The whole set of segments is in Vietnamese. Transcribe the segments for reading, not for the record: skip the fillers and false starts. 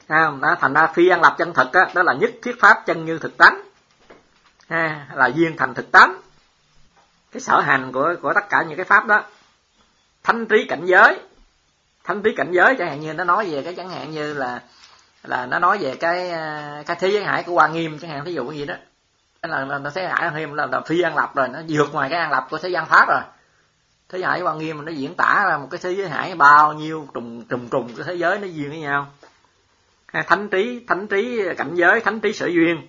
Đó, thành ra phi an lập chân thực á, đó là nhất thiết pháp chân như thực tánh, là duyên thành thực tánh, cái sở hành của tất cả những cái pháp đó. Thánh trí cảnh giới chẳng hạn như nó nói về cái, chẳng hạn như là nó nói về cái thế giới hải của Hoa Nghiêm chẳng hạn, thí dụ như vậy đó, là thế giới hải Hoa Nghiêm là phi an lập rồi, nó vượt ngoài cái an lập của thế gian pháp rồi. Thế giới hải Hoa Nghiêm nó diễn tả ra một cái thế giới hải bao nhiêu trùng cái thế giới nó duyên với nhau. Thánh trí cảnh giới, thánh trí sở duyên.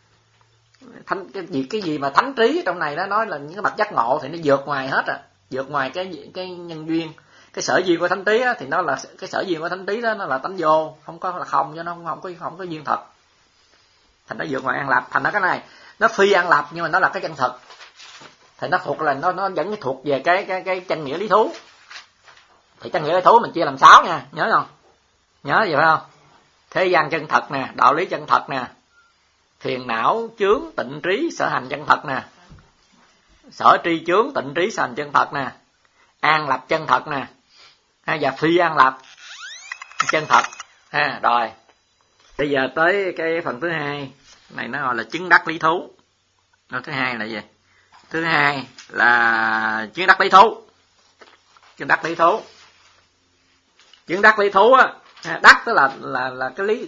Cái gì mà thánh trí trong này nó nói là những cái bậc giác ngộ thì nó vượt ngoài hết rồi, vượt ngoài cái nhân duyên. Cái sở duyên của thánh trí á, thì nó là cái sở duyên của thánh trí đó, nó là tánh vô, không có là không, cho nó không có duyên thật. Thành nó vượt ngoài an lập, thành nó cái này nó phi an lập nhưng mà nó là cái chân thực. Thì nó thuộc là nó vẫn thuộc về cái chân nghĩa lý thú. Thì chân nghĩa lý thú mình chia làm 6 nha, nhớ không? Nhớ vậy phải không? Thế gian chân thật nè, đạo lý chân thật nè, phiền não chướng tịnh trí sở hành chân thật nè, sở tri chướng tịnh trí sở hành chân thật nè, an lập chân thật nè, và phi an lập chân thật. Rồi bây giờ tới cái phần thứ hai này, nó gọi là chứng đắc lý thú. Thứ hai là gì? Thứ hai là chứng đắc lý thú. Chứng đắc lý thú á, đắc tức là cái lý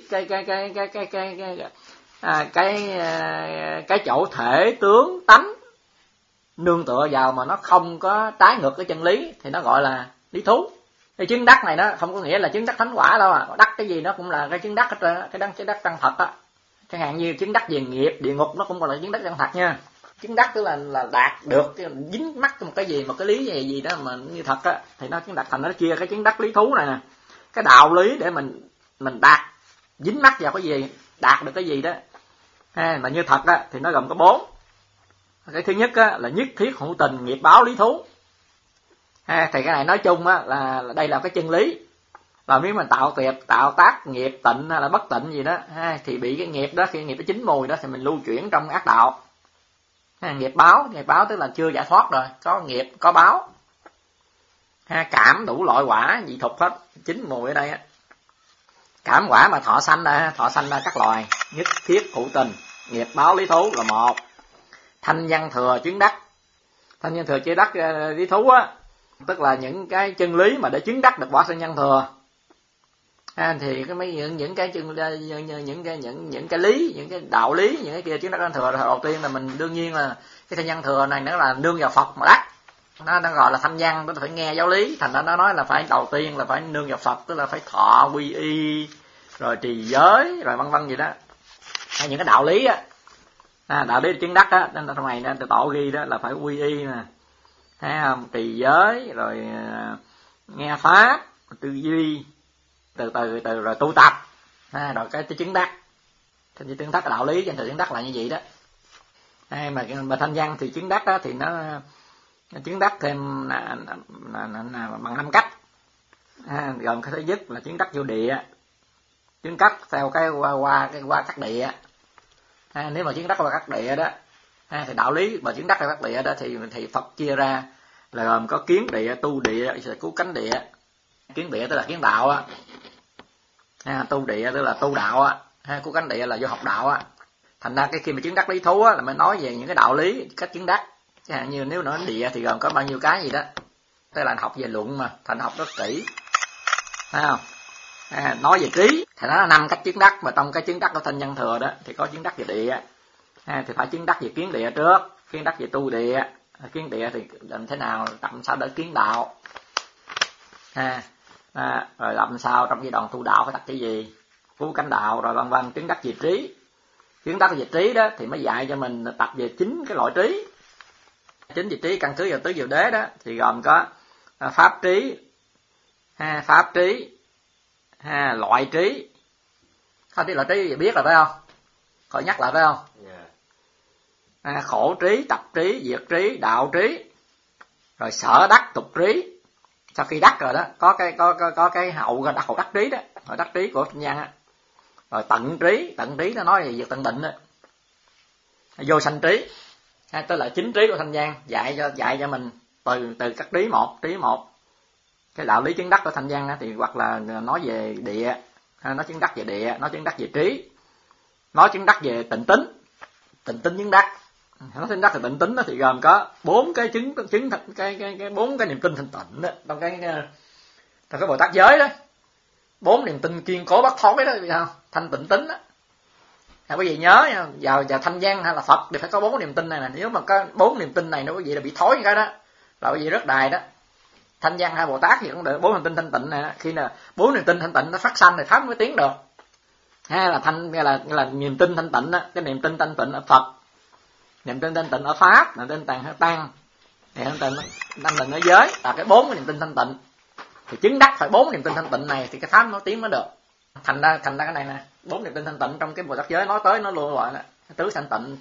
cái chỗ thể tướng tánh nương tựa vào mà nó không có trái ngược cái chân lý thì nó gọi là lý thú. Cái chứng đắc này nó không có nghĩa là chứng đắc thánh quả đâu đắc cái gì nó cũng là cái chứng đắc hết trơn, cái đắc chân thật á. Chẳng hạn như chứng đắc về nghiệp địa ngục nó cũng gọi là chứng đắc chân thật nha. Chứng đắc tức là đạt được cái dính mắc một cái gì, một cái lý gì đó mà như thật á, thì nó chứng đắc. Thành nó chia cái chứng đắc lý thú này nè, cái đạo lý để mình đạt dính mắc vào cái gì, đạt được cái gì đó mà như thật á, thì nó gồm có 4. Cái thứ nhất á, là nhất thiết hữu tình nghiệp báo lý thú. Thì cái này nói chung á, là đây là cái chân lý. Và nếu mình tạo tác nghiệp tịnh hay là bất tịnh gì đó thì bị cái nghiệp đó, khi nghiệp nó chín mùi đó thì mình lưu chuyển trong ác đạo. Nghiệp báo tức là chưa giải thoát rồi, có nghiệp có báo. Cảm đủ loại quả dị thục hết, chín mùi ở đây á. Cảm quả mà thọ sanh ra các loài, nhất thiết hữu tình nghiệp báo lý thú là 1. Thanh văn thừa chứng đắc lý thú á, tức là những cái chân lý mà để chứng đắc được quả thanh văn thừa. Thì cái mấy những cái những cái lý, những cái đạo lý, những cái kia chứng đắc thanh thừa. Đầu tiên là mình đương nhiên là cái thanh văn thừa này nó là nương vào Phật mà đắc. Nó gọi là thanh văn, nó phải nghe giáo lý, thành ra nó nói là phải đầu tiên là phải nương vào Phật, tức là phải thọ quy y rồi trì giới rồi vân vân gì đó. Những cái đạo lý á, đạo lý chứng đắc á, nên trong này nên tổ ghi đó là phải quy y nè, thấy không, trì giới rồi nghe pháp, tư duy, từ rồi tu tập, rồi cái chứng đắc. Thì chứng đắc đạo lý trên chứng đắc là như vậy đó. Mà thanh văn thì chứng đắc đó thì nó chứng đắc thêm bằng 5 cách. Gồm cái thứ nhất là chứng đắc vô địa, chứng đắc theo cái qua các địa. Nếu mà chứng đắc qua các địa đó thì đạo lý mà chứng đắc qua các địa đó thì Phật chia ra là gồm có kiến địa, tu địa, cứu cánh địa. Kiến địa tức là kiến đạo á, tu địa tức là tu đạo á, cứu cánh địa là vô học đạo á. Thành ra cái khi mà chứng đắc lý thú á là mới nói về những cái đạo lý cách chứng đắc. Chẳng hạn như nếu nói địa thì gồm có bao nhiêu cái gì đó, tức là học về luận mà thành học rất kỹ, thấy không? Nói về trí thì nó là 5 cách chứng đắc, mà trong cái chứng đắc của thanh văn thừa đó thì có chứng đắc về địa. Thì phải chứng đắc về kiến địa trước, kiến đắc về tu địa. Kiến địa thì làm thế nào, làm sao để kiến đạo, rồi làm sao trong giai đoạn tu đạo phải đặt cái gì, cứu cánh đạo, rồi vân vân. Chứng đắc về trí, chứng đắc về trí đó thì mới dạy cho mình tập về 9 cái loại trí. 9 vị trí căn cứ vào tứ diệu đế đó thì gồm có pháp trí, loại trí. Không biết loại trí thì biết rồi phải không? Khỏi nhắc lại phải không? Khổ trí, tập trí, diệt trí, đạo trí, rồi sở đắc, tục trí. Sau khi đắc rồi đó có cái hậu đắc trí đó, hậu đắc trí của thanh văn á. Rồi tận trí nó nói về việc tận định đó. Vô sanh trí, tức là 9 trí của thanh văn dạy cho mình từ các trí một. Cái đạo lý chứng đắc của thanh văn thì hoặc là nói về địa, Nói chứng đắc về địa, nói chứng đắc về trí, nói chứng đắc về tịnh tính chứng đắc. Nói chứng đắc về tịnh tính thì gồm có 4 cái chứng cái 4 cái niềm tin thanh tịnh đó, trong cái Bồ Tát giới đó. 4 niềm tin kiên cố bất thối đó, biết không? Thanh tịnh tính đó. Quý vị nhớ nha, vào thanh văn hay là Phật thì phải có 4 niềm tin này nè. Nếu mà có 4 niềm tin này nó quý vị là bị thối cái đó, là quý vị rất đài đó. Thanh văn hay Bồ Tát thì cũng được 4 niềm tin thanh tịnh này, khi nào 4 niềm tin thanh tịnh nó phát sanh thì pháp mới tiến được. Hay là niềm tin thanh tịnh đó, cái niềm tin thanh tịnh ở Phật, niềm tin thanh tịnh ở pháp, niềm tin tăng, niềm tin thanh tịnh ở giới, là cái 4 cái niềm tin thanh tịnh. Thì chứng đắc phải 4 niềm tin thanh tịnh này thì cái pháp nó tiến mới được. Thành ra cái này nè, 4 niềm tin thanh tịnh trong cái Bồ Tát giới nói tới nó luôn gọi là tứ thanh tịnh,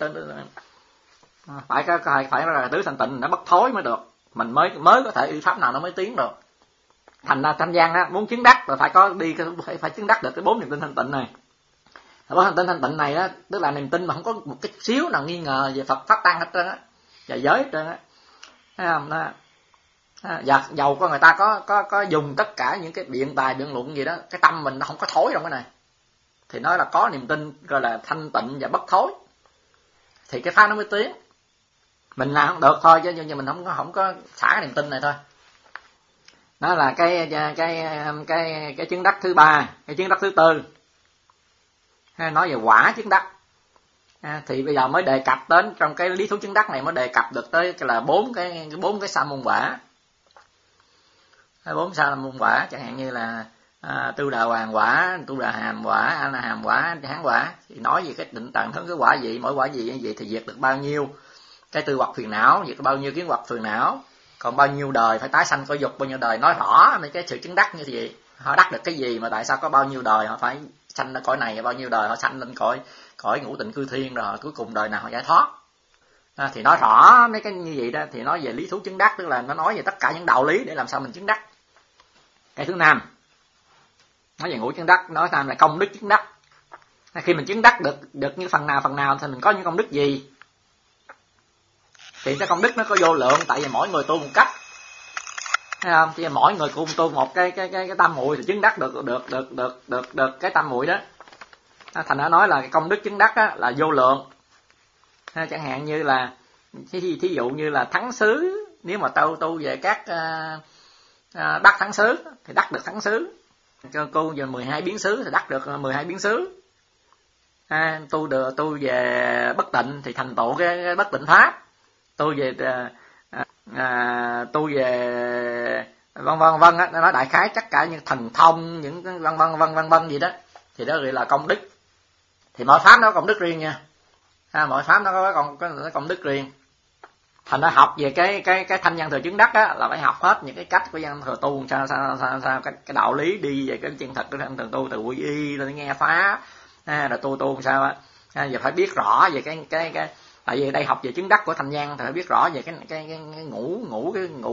phải là tứ thanh tịnh nó bất thối mới được, mình mới có thể y pháp nào nó mới tiến được. Thành ra thanh văn á, muốn chứng đắc là phải có đi phải chứng đắc được cái 4 niềm tin thanh tịnh này. 4 niềm tin thanh tịnh này á, tức là niềm tin mà không có một cái xíu nào nghi ngờ về Phật pháp tăng hết trơn á, và giới hết trơn á, thấy không? Đó. Và dầu có người ta có dùng tất cả những cái biện tài biện luận gì đó, cái tâm mình nó không có thối trong cái này, thì nói là có niềm tin gọi là thanh tịnh và bất thối, thì cái pháp nó mới tiến. Mình làm không được thôi, chứ nhưng mình không có xả cái niềm tin này thôi. Đó là cái chứng đắc thứ 3, cái chứng đắc thứ 4. Nói về quả chứng đắc. Thì bây giờ mới đề cập đến trong cái lý thuyết chứng đắc này mới đề cập được tới là 4 cái sa môn quả. 4 sa môn quả chẳng hạn như là tu đà hoàng quả, tu đà hàm quả, a la hàm quả, hán quả, thì nói về cái định tạng hướng cái quả gì, mỗi quả gì như vậy thì diệt được bao nhiêu cái tư hoặc phiền não, diệt được bao nhiêu kiến hoặc phiền não, còn bao nhiêu đời phải tái sanh cõi dục, bao nhiêu đời, nói rõ mấy cái sự chứng đắc như vậy. Họ đắc được cái gì mà tại sao có bao nhiêu đời họ phải sanh lên cõi này, bao nhiêu đời họ sanh lên cõi ngũ tịnh cư thiên, rồi cuối cùng đời nào họ giải thoát. Thì nói rõ mấy cái như vậy đó, thì nói về lý thú chứng đắc, tức là nó nói về tất cả những đạo lý để làm sao mình chứng đắc. Cái thứ 5 nói về ngũ chứng đắc, nói tham là công đức chứng đắc. Khi mình chứng đắc được như phần nào thì mình có những công đức gì, thì cái công đức nó có vô lượng, tại vì mỗi người tu một cách, thấy không? Chỉ mỗi người cùng tu một cái tam muội thì chứng đắc được cái tam muội đó. Thành ra nói là cái công đức chứng đắc á, là vô lượng. Chẳng hạn như là thí dụ như là thắng xứ, nếu mà tu về các đắc thắng xứ thì đắc được thắng xứ. Cô về 12 biến xứ thì đắc được 12 biến xứ. Tu về bất tịnh thì thành tựu cái bất tịnh pháp. Tu về vân vân á, nó nói đại khái tất cả những thần thông, những vân vân gì đó, thì đó gọi là công đức. Thì mỗi pháp nó có công đức riêng nha. Mỗi pháp nó có công đức riêng. Thành ra học về cái thanh văn thừa chứng đắc á, là phải học hết những cái cách của văn thừa tu sao cái đạo lý đi về cái chân thật của thanh thừa tu, từ quy y lên nghe pháp, rồi tu sao á. Giờ phải biết rõ về cái tại vì đây học về chứng đắc của thanh văn thì phải biết rõ về cái ngũ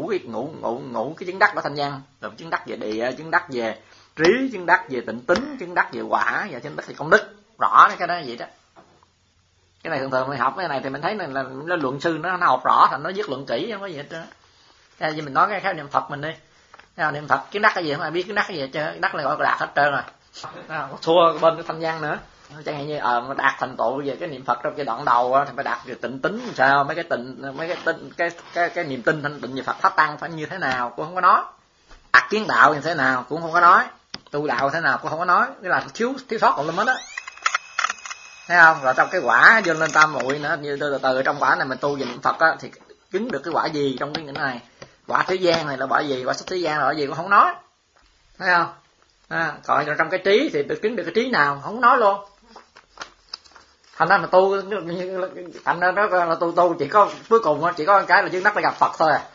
cái chứng đắc của thanh văn, rồi chứng đắc về địa, chứng đắc về trí, chứng đắc về tịnh tính, chứng đắc về quả, và chứng đắc về công đức, rõ cái đó vậy đó. Cái này thường mình học cái này thì mình thấy là luận sư nó học rõ thành nó viết luận kỹ, không có gì hết trơn. Vì mình nói cái khái niệm Phật mình đi, niệm Phật chứng đắc cái gì không ai biết chứng đắc cái gì hết trơn, đắc là gọi là đạt hết trơn rồi, thua bên cái thanh văn nữa. Chẳng hạn như mà đạt thành tựu về cái niệm Phật trong giai đoạn đầu thì phải đạt về tịnh tính làm sao, cái niềm tin thanh tịnh về Phật pháp tăng phải như thế nào cũng không có nói, đạt kiến đạo như thế nào cũng không có nói, tu đạo thế nào cũng không có nói, cái là thiếu sót còn lên hết á, thấy không? Rồi trong cái quả vô lên tam muội nữa, như từ trong quả này mình tu về niệm Phật á, thì chứng được cái quả gì trong cái này, quả thế gian này là quả gì, quả xuất thế gian là quả gì cũng không nói, thấy không? Còn trong cái trí thì được chứng được cái trí nào không nói luôn. Thành ra mà tu, thành ra đó là tu chỉ có cuối cùng chỉ có cái là chứng đắc để gặp Phật thôi à.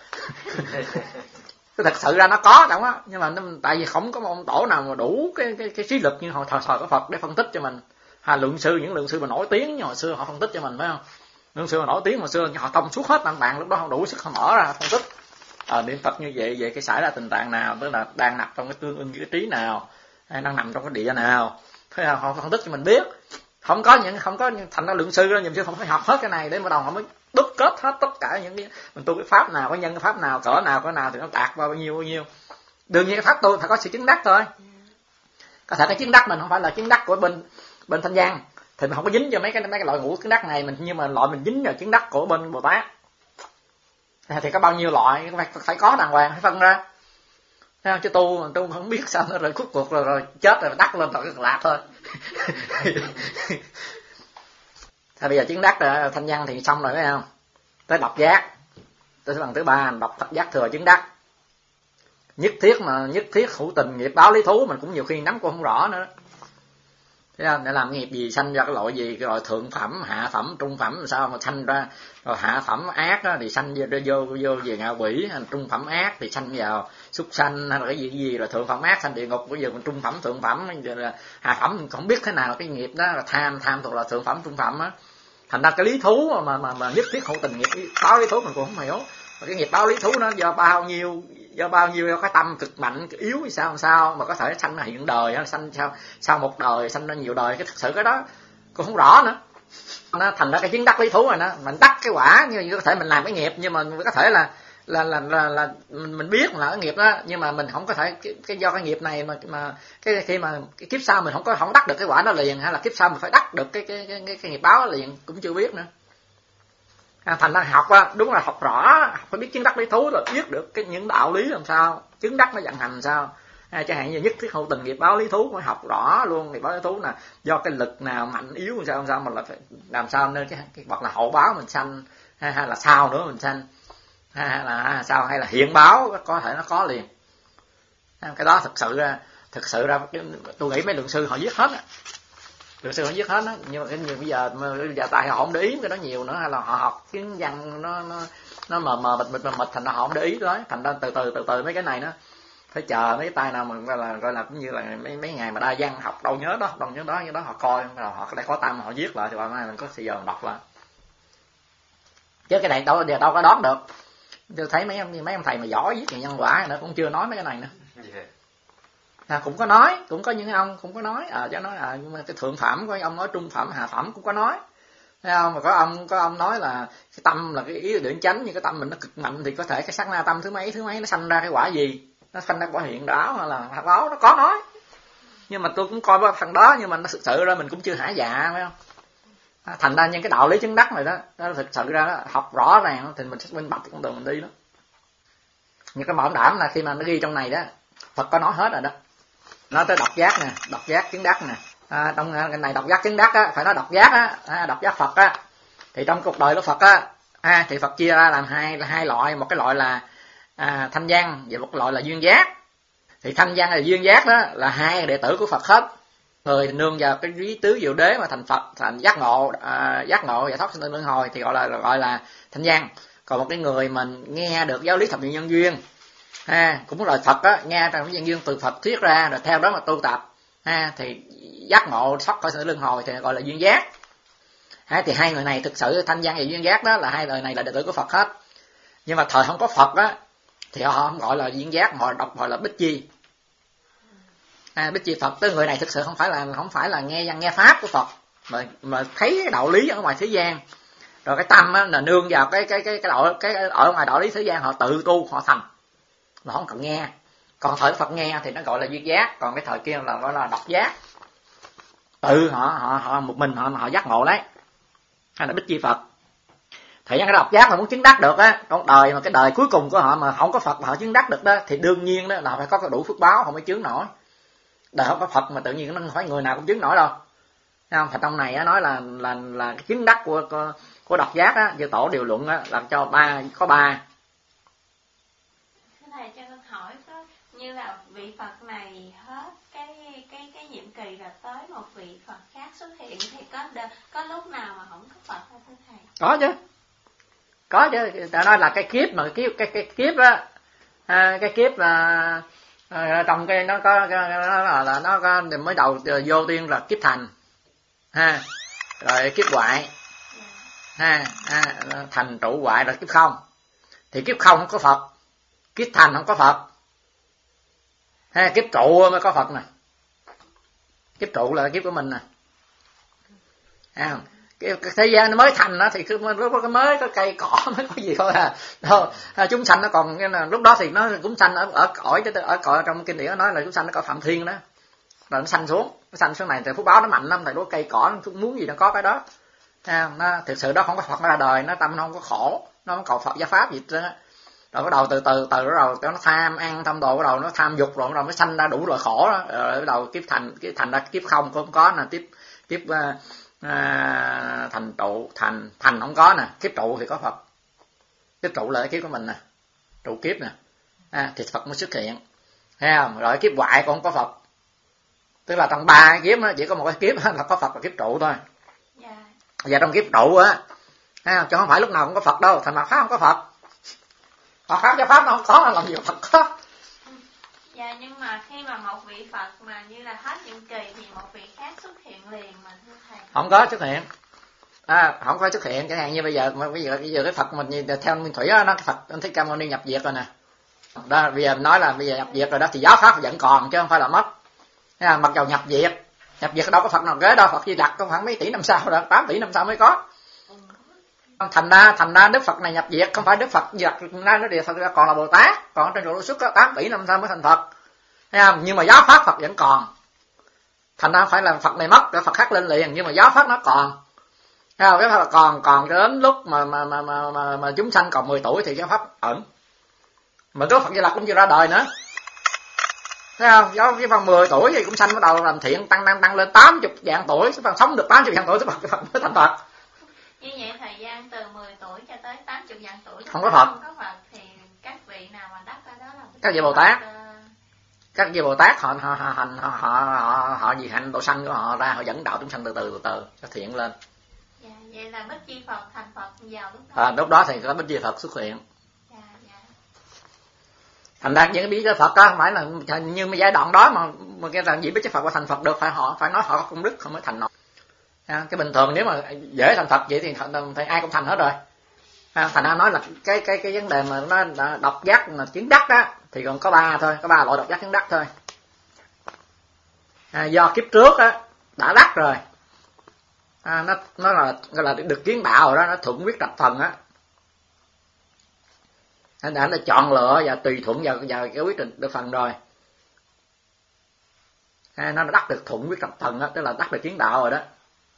Thật sự ra nó có đâu á, nhưng mà tại vì không có một ông tổ nào mà đủ cái trí lực như hồi thời của Phật để phân tích cho mình. Những lượng sư mà nổi tiếng như hồi xưa họ phân tích cho mình, phải không? Lượng sư mà nổi tiếng hồi xưa họ thông suốt hết tạng tạng, lúc đó họ đủ sức họ mở ra phân tích. Niệm Phật như vậy về cái xảy ra tình trạng nào, tức là đang nằm trong cái tương ưng với cái trí nào, hay đang nằm trong cái địa nào, thế là họ phân tích cho mình biết. Không có thành ra lượng sư đó, nhiều sư không phải học hết cái này để bắt đầu họ mới đúc kết hết tất cả những cái mình tu cái pháp nào, cái nhân cái pháp nào, cỡ nào thì nó đạt bao nhiêu. Đương nhiên cái pháp tu phải có sự chứng đắc thôi. Có thể cái chứng đắc mình không phải là chứng đắc của bên Thanh Văn thì mình không có dính cho mấy cái loại ngũ chứng đắc này, nhưng mà loại mình dính vào chứng đắc của bên Bồ Tát thì có bao nhiêu loại phải có đàng hoàng, phải phân ra. Thấy không? Chứ tu không biết sao nữa, rồi cuối cuộc rồi chết rồi đắc lên tội Cực Lạc thôi. Bây giờ chứng đắc rồi, Thanh Văn thì xong rồi phải không? Tới độc giác, tới lần thứ 3 đọc Phật giác thừa chứng đắc. Nhất thiết hữu tình nghiệp báo lý thú mình cũng nhiều khi nắm cũng không rõ nữa. Thế không? Để làm nghiệp gì, sanh ra cái loại gì, cái loại thượng phẩm, hạ phẩm, trung phẩm sao mà sanh ra, rồi hạ phẩm ác đó, thì sanh vô về ngạ quỷ, trung phẩm ác thì sanh vào súc sanh, hay là cái gì rồi thượng phẩm ác sanh địa ngục, bây giờ trung phẩm thượng phẩm, là hạ phẩm mình không biết thế nào, cái nghiệp đó là tham thuộc là thượng phẩm trung phẩm á. Thành ra cái lý thú mà nhất thiết hữu tình nghiệp báo lý thú mình cũng không hiểu. Mà cái nghiệp báo lý thú nó do bao nhiêu cái tâm cực mạnh cực yếu thì sao mà có thể sanh ra hiện đời, hay sanh sau một đời, sanh ra nhiều đời, cái thực sự cái đó cũng không rõ nữa. Nó thành ra cái chứng đắc lý thú rồi đó, mình đắc cái quả, nhưng có thể mình làm cái nghiệp, nhưng mà có thể là mình biết là cái nghiệp đó, nhưng mà mình không có thể cái do cái nghiệp này mà cái khi mà cái kiếp sau mình không đắc được cái quả đó liền, hay là kiếp sau mình phải đắc được cái nghiệp báo đó liền cũng chưa biết nữa. Thành ra học á, đúng là học rõ, phải biết chứng đắc lý thú rồi biết được những đạo lý làm sao, chứng đắc nó vận hành làm sao. Chẳng hạn như nhất thiết hữu tình nghiệp báo lý thú phải học rõ luôn. Nghiệp báo lý thú là do cái lực nào mạnh yếu làm sao mà là phải làm sao nên cái hoặc là hậu báo mình sanh, hay là sau nữa mình sanh, hay là sao, hay là hiện báo có thể nó có liền. Cái đó thực sự ra tôi nghĩ mấy lượng sư họ viết hết á. Lượng sư họ viết hết á, nhưng mà bây giờ tại họ không để ý cái đó nhiều nữa, hay là họ học tiếng văn nó mờ mịt thành ra họ không để ý đó. Thành ra từ từ mấy cái này nó phải chờ mấy tay nào mà gọi là cũng như là mấy ngày mà đa văn học đâu nhớ đó họ coi rồi họ đã có tâm họ viết lại thì mai mình có thời giờ đọc lại. Chứ cái này đâu có đoán được. Tôi thấy mấy ông thầy mà giỏi viết về nhân quả nữa cũng chưa nói mấy cái này nữa. Cũng có nói, cũng có những ông cũng có nói, cho nói nhưng mà cái thượng phẩm có ông nói trung phẩm hạ phẩm cũng có nói. Thấy không? Mà có ông nói là cái tâm là cái ý điển chánh, nhưng cái tâm mình nó cực mạnh thì có thể cái sát na tâm thứ mấy nó sanh ra cái quả gì, nó sanh ra quả hiện đạo hay là hạt báo, nó có nói. Nhưng mà tôi cũng coi qua thằng đó, nhưng mà nó thực sự ra mình cũng chưa hả dạ, phải không? Thành ra những cái đạo lý chứng đắc này đó, nó thực sự ra đó, học rõ ràng thì mình sẽ minh bạch con đường mình đi đó. Những cái bảo đảm là khi mà nó ghi trong này đó, Phật có nói hết rồi đó. Nói tới độc giác nè, độc giác chứng đắc nè. Trong cái này độc giác chứng đắc á, phải nói độc giác á, độc giác Phật á. Thì trong cuộc đời của Phật á, thì Phật chia ra làm hai loại, một cái loại là thanh văn và một loại là duyên giác. Thì thanh văn và duyên giác đó là hai đệ tử của Phật hết. Người nương vào cái lý tứ diệu đế mà thành Phật, thành giác ngộ và thoát sanh luân hồi thì gọi là thanh văn. Còn một cái người mình nghe được giáo lý thập nhị nhân duyên, cũng là Phật á, nghe trong cái nhân duyên từ Phật thuyết ra rồi theo đó mà tu tập, thì giác ngộ thoát khỏi sự luân hồi thì gọi là duyên giác. Thì hai người này thực sự thanh văn và duyên giác đó là hai người này là đệ tử của Phật hết. Nhưng mà thời không có Phật á thì họ không gọi là duyên giác, mà họ đọc gọi là bích chi. Bích chi Phật, tới người này thực sự không phải là nghe văn nghe pháp của Phật, mà thấy cái đạo lý ở ngoài thế gian, rồi cái tâm á là nương vào cái ở ngoài đạo lý thế gian, họ tự tu họ thành, mà không cần nghe. Còn thời Phật nghe thì nó gọi là duyên giác, còn cái thời kia là gọi là độc giác. Tự họ một mình họ giác ngộ đấy, hay là bích chi Phật. Thì cái độc giác mà muốn chứng đắc được á, trong đời mà cái đời cuối cùng của họ mà không có Phật mà họ chứng đắc được đó, thì đương nhiên đó là phải có cái đủ phước báo họ mới chứng nổi. Đời không có Phật mà tự nhiên nó không phải người nào cũng chứng nổi đâu. Thấy không? Thì trong này á nói là cái chứng đắc của độc giác á, Chư Tổ điều luận á, làm cho có ba. Thầy cho con hỏi, có như là vị Phật này hết cái nhiệm kỳ là tới một vị Phật khác xuất hiện, thì có lúc nào mà không có Phật không thưa thầy? Có chứ. Ta nói là cái kiếp mà cái kiếp á, cái kiếp là trong cái nó có nó có mới đầu vô tiên là kiếp thành, rồi kiếp hoại, thành trụ hoại rồi kiếp không. Thì kiếp không có Phật, kiếp thành không có Phật, kiếp trụ mới có Phật nè. Kiếp trụ là kiếp của mình nè. Cái thế gian nó mới thành đó, thì lúc đó mới có cây cỏ mới có gì thôi đâu. Chúng sanh nó còn lúc đó thì nó cũng sanh ở cõi, chứ ở cõi trong kinh điển nó nói là chúng sanh nó có Phạm Thiên đó. rồi nó sanh xuống này thì phúc báo nó mạnh lắm, thầy đố cây cỏ nó muốn gì nó có cái đó. Nó thực sự đó không có Phật nó ra đời, nó tâm nó không có khổ, nó không cầu Phật gia pháp gì hết. Rồi bắt đầu từ bắt đầu nó tham ăn tham đồ, bắt đầu nó tham dục, rồi bắt đầu nó sanh ra đủ loại khổ đó. Rồi bắt đầu kiếp thành ra kiếp không cũng có nè, kiếp thành trụ thành không có nè, kiếp trụ thì có Phật. Kiếp trụ là cái kiếp của mình nè, trụ kiếp nè, thì Phật mới xuất hiện, thấy không? Rồi kiếp hoại cũng không có Phật, tức là trong 3 cái kiếp đó, chỉ có một cái kiếp là có Phật là kiếp trụ thôi. Và trong kiếp trụ á, chứ không phải lúc nào cũng có Phật đâu, thành Phật pháp không có Phật, Phật pháp gia pháp nó không có, làm gì Phật có. Dạ, nhưng mà khi mà một vị Phật mà như là hết nhiệm kỳ thì một vị khác xuất hiện liền mà thưa thầy. Không có xuất hiện. Không có xuất hiện, chẳng hạn như bây giờ cái Phật mình theo Nguyên Thủy á, nó Phật anh Thích Ca Mâu Ni nhập diệt rồi nè. Đó, bây giờ nói là bây giờ nhập diệt rồi đó thì giáo pháp vẫn còn chứ không phải là mất. Mặc dầu nhập diệt đâu có Phật nào kế đâu, Phật Di Lặc có khoảng mấy tỷ năm sau rồi, 8 tỷ năm sau mới có. Thành ra Đức Phật này nhập diệt, không phải Đức Phật Di Lặc nó địa Phật còn là Bồ Tát, còn trên Độ Xuất có 8 tỷ năm sau mới thành Phật. Thấy không? Nhưng mà giáo pháp Phật vẫn còn. Thành ra phải là Phật này mất, để Phật khác lên liền, nhưng mà giáo pháp nó còn. Thấy không? Cái Phật còn đến lúc mà chúng sanh còn 10 tuổi thì giáo pháp ẩn. Mà Đức Phật Di Lặc cũng chưa ra đời nữa. Thấy không? Giáo cái phần 10 tuổi thì cũng sanh bắt đầu làm thiện tăng lên 80 vạn tuổi, cái phần sống được 80 vạn tuổi cái Phật mới thành Phật. Như vậy thời gian từ 10 tuổi cho tới 80 vạn tuổi không có Phật. Không có Phật thì các vị nào mà đắc ra đó là các vị Bồ Tát. Các vị Bồ Tát họ vì hạnh độ sanh của họ ra, họ dẫn đạo chúng sanh từ từ cho thiện lên. Dạ, vậy là Bích Chi Phật thành Phật vào lúc đó. Lúc đó thì có Bích Chi Phật xuất hiện. Dạ. Thành ra những cái bí Phật đó không phải là như mấy giai đoạn đó mà cái là vị Bích Chi Phật và thành Phật được, phải nói họ có công đức không mới thành nổi. Cái bình thường nếu mà dễ thành Phật vậy thì ai cũng thành hết rồi. Thành ra nói là cái vấn đề mà nó độc giác mà chứng đắc đó thì còn có 3 thôi, có 3 loại độc giác chứng đắc thôi. Do kiếp trước á đã đắc rồi, nó là được kiến đạo rồi đó, nó thuận quyết trạch phần á, nó chọn lựa và tùy thuận vào cái quyết định được phần rồi, nó đắc được thuận quyết trạch phần á, tức là đắc được kiến đạo rồi đó.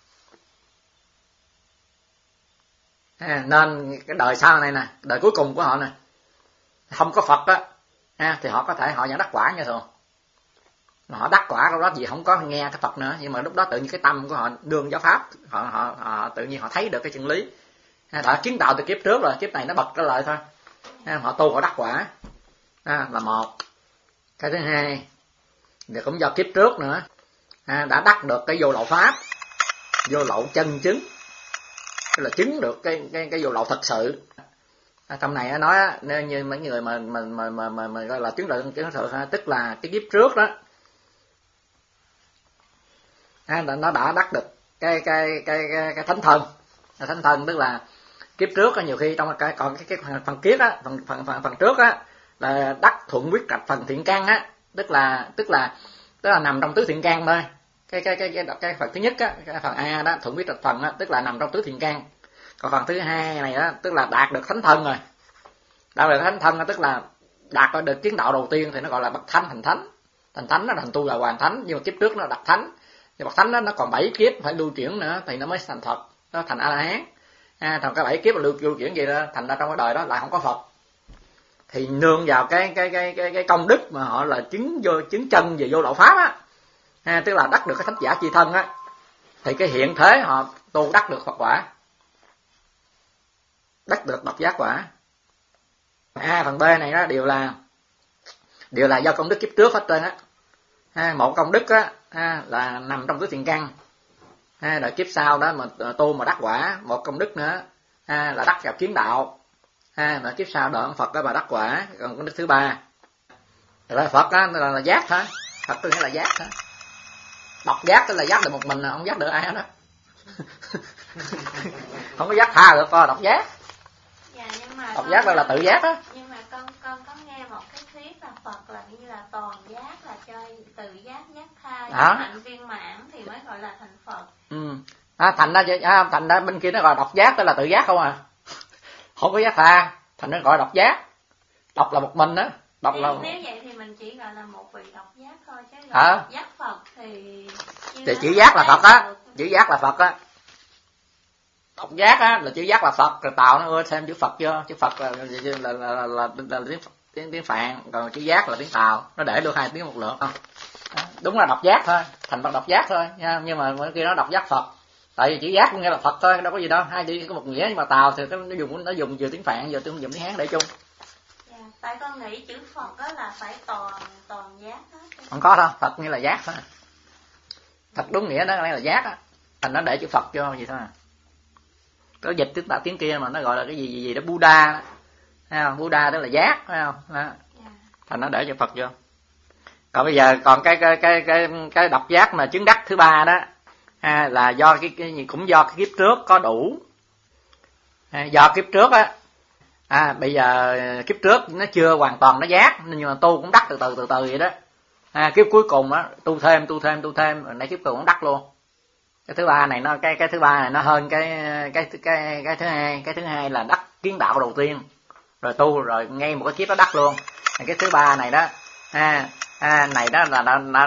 Nên cái đời sau này nè, đời cuối cùng của họ nè, không có Phật á, thì họ có thể họ vẫn đắc quả như thường. Mà họ đắc quả lúc đó gì không có nghe cái Phật nữa, nhưng mà lúc đó tự nhiên cái tâm của họ đương giáo pháp, họ tự nhiên họ thấy được cái chân lý, đã kiến đạo từ kiếp trước rồi, kiếp này nó bật trở lại thôi, họ tu họ đắc quả, là một. Cái thứ hai thì cũng do kiếp trước nữa, đã đắc được cái vô lậu pháp, vô lậu chân chứng, tức là chứng được cái vô lậu thật sự. Trong này nói như mấy người mà gọi là chứng được chứng thật sự, tức là cái kiếp trước đó nó đã đắc được cái thánh thần. Thánh thần tức là kiếp trước nhiều khi trong còn cái phần kiếp á, phần trước á là đắc thuận quyết trạch phần thiện căn á, tức là nằm trong tứ thiện căn thôi. Cái phần thứ nhất á, cái phần A đó, thuận quyết trạch phần á, tức là nằm trong tứ thiện căn. Còn phần thứ hai này đó, tức là đạt được thánh thân rồi. Đạt được thánh thân tức là đạt được kiến đạo đầu tiên thì nó gọi là bậc thánh thành thánh. Thành thánh nó thành tu là hoàn thánh, nhưng mà kiếp trước nó đạt thánh. Thì bậc thánh đó nó còn 7 kiếp phải lưu chuyển nữa thì nó mới thành Phật, nó thành A La Hán. Còn cái 7 kiếp mà lưu chuyển gì đó, thành ra trong cái đời đó lại không có Phật. Thì nương vào cái công đức mà họ là chứng chân về vô lậu pháp á, tức là đắc được cái thánh giả chi thân á, thì cái hiện thế họ tu đắc được Phật quả, đắc được độc giác quả. Phần B này đó đều là do công đức kiếp trước hết trơn á. Một công đức á là nằm trong tứ thiện căn, đợi kiếp sau đó mà tu mà đắc quả. Một công đức nữa là đắc vào kiến đạo, đợi kiếp sau đợi Phật đó mà đắc quả. Còn công đức thứ 3 là Phật á là giác thôi, Phật tức nghĩa là giác thôi. Độc giác tức là giác được một mình, không giác được ai hết đó. Không có giác tha được coi độc giác. Dạ, nhưng mà độc giác là tự giác đó. Nhưng mà con có nghe một cái thuyết là Phật là như là toàn giác, là cho tự giác giác tha, hạnh viên mãn thì mới gọi là thành Phật. Thành ra bên kia nó gọi độc giác tức là tự giác không à, không có giác tha, thành nó gọi độc giác. Độc là một mình đó. Nếu vậy thì mình chỉ gọi là một vị độc giác thôi, chứ giác Phật thì chữ giác là Phật á, chữ giác là Phật á. Độc giác á là chữ giác là Phật, rồi Tàu nó ưa thêm chữ Phật vô, chữ Phật là tiếng Phạn, còn chữ giác là tiếng Tàu, nó để được hai tiếng một lượt không? Đúng là độc giác thôi, thành Phật độc giác thôi nha, nhưng mà khi nó độc giác Phật, tại vì chữ giác cũng nghĩa là Phật thôi, đâu có gì đâu, hai chữ có một nghĩa, nhưng mà Tàu thì nó dùng vừa tiếng Phạn vừa dùng tiếng Hán để chung. Tại con nghĩ chữ Phật đó là phải toàn giác hết. Không có đâu, Phật nghĩa là giác thôi. Thật đúng nghĩa đó là giác á, thành nó để chữ Phật vô gì thôi. Có dịch tiếng kia mà nó gọi là cái gì đó Buddha đó. Thấy không? Buddha đó là giác, phải không? Đó. Thành nó để chữ Phật vô. Còn bây giờ còn cái độc giác mà chứng đắc thứ ba đó, là do cũng do cái kiếp trước có đủ. Do kiếp trước á, bây giờ kiếp trước nó chưa hoàn toàn nó giác, nhưng mà tu cũng đắc từ từ vậy đó. Kiếp cuối cùng á tu thêm rồi nãy kiếp cuối cũng đắc luôn. Cái thứ ba này nó cái thứ ba này nó hơn cái thứ hai. Cái thứ hai là đắc kiến đạo đầu tiên, rồi tu rồi ngay một cái kiếp nó đắc luôn. Cái thứ ba này đó, này đó là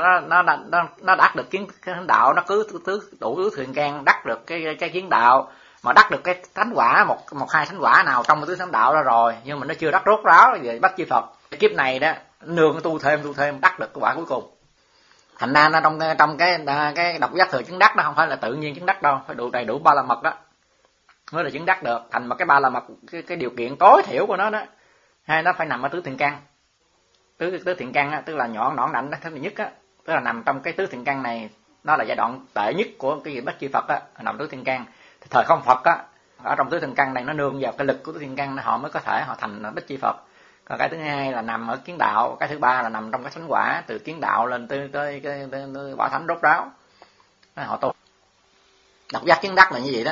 nó đắc được kiến đạo, nó cứ đủ tứ thiện can đắc được cái kiến đạo, mà đắc được cái thánh quả một hai thánh quả nào trong tứ thánh đạo đó rồi, nhưng mà nó chưa đắc rốt ráo về bắt chi Phật. Cái kiếp này đó nương tu thêm đắc được cái quả cuối cùng. Thành ra nó trong cái độc giác thừa chứng đắc đó không phải là tự nhiên chứng đắc đâu, phải đầy đủ ba la mật đó mới là chứng đắc được. Thành mà cái ba la mật cái điều kiện tối thiểu của nó đó, nó phải nằm ở tứ thiện căn. Tứ thiện căn á, tức là nhọn nõn nạnh đó, thứ nhất á, tức là nằm trong cái tứ thiện căn này, nó là giai đoạn tệ nhất của cái gì bách chi Phật á, nằm tứ thiện căn. Thời không Phật á, ở trong tứ thiện căn này nó nương vào cái lực của tứ thiện căn, họ mới có thể họ thành bách chi Phật. Còn cái thứ hai là nằm ở kiến đạo, cái thứ ba là nằm trong cái thánh quả, từ kiến đạo lên tới cái quả thánh rốt ráo, họ tu. Độc giác chứng đắc là như vậy đó.